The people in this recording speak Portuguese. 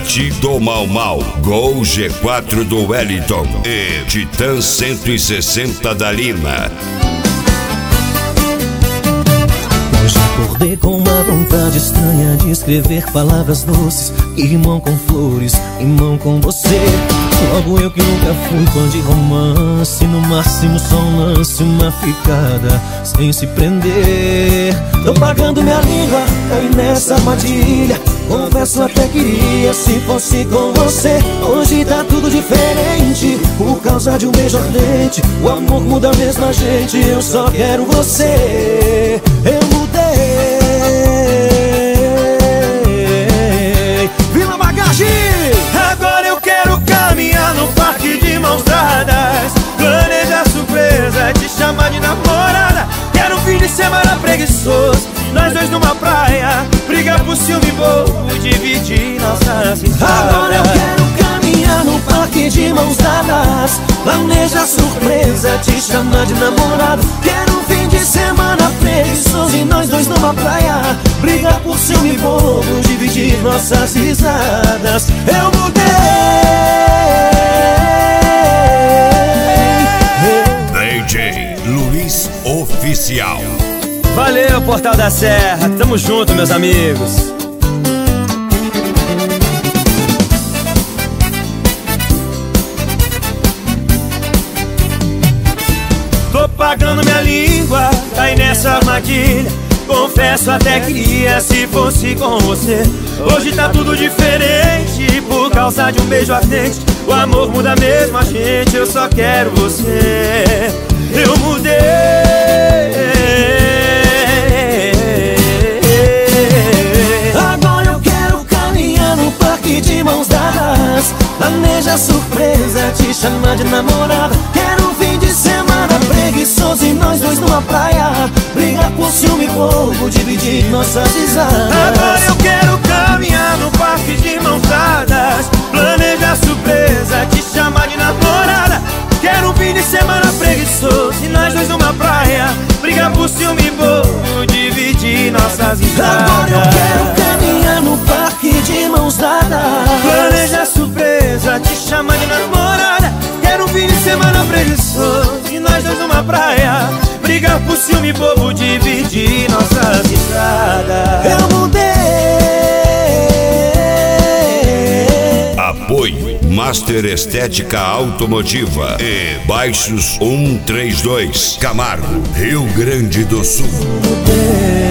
do Mau Mau, Gol G4 do Wellington e Titan 160 da Lina. Hoje acordei com uma vontade estranha de escrever palavras doces que rimam com flores, rimam com você. Logo eu que nunca fui fã de romance, no máximo só um lance, uma ficada sem se prender. Tô pagando minha língua, caí nessa armadilha. Confesso até queria se fosse com você. Hoje tá tudo diferente por causa de um beijo ardente. O amor muda mesmo a gente, eu só quero você. Eu mudei. Vila Bagagem! Agora eu quero caminhar no parque de mãos dadas, planejar surpresa, te chamar de namorada. Quero um fim de semana preguiçoso, nós dois numa praia, brigar por ciúme bobo, dividir nossas risadas. Agora eu quero caminhar no parque de mãos dadas, planejar surpresa, te chamar de namorada. Quero um fim de semana preguiçoso e nós dois numa praia, brigar por ciúme bobo, dividir nossas risadas. Eu mudei. DJ Luiz Oficial. Valeu, Portal da Serra, tamo junto, meus amigos. Tô pagando minha língua, caí nessa armadilha. Confesso até queria se fosse com você. Hoje tá tudo diferente por causa de um beijo ardente. O amor muda mesmo a gente, eu só quero você. Eu mudei. Agora eu quero caminhar no parque de mãos dadas, planeja surpresa, te chamar de namorada. Quero um fim de semana preguiçoso e nós dois numa praia, brigar por ciúme bobo, dividir nossas risadas. Agora eu quero caminhar no parque de mãos dadas, planejar surpresa, te chamar de namorada. Quero um fim de semana preguiçoso e nós dois numa praia, brigar por ciúme bobo, dividir nossas risadas. Agora eu quero caminhar no parque de mãos dadas, planejar surpresa, te chamar de namorada. Quero um fim de semana preguiçoso e nós dois numa praia, brigar por ciúme bobo, dividir nossas risadas. eu mudei. Apoio Master Estética Automotiva e Baixos 132, Camargo, Rio Grande do Sul. Mudei.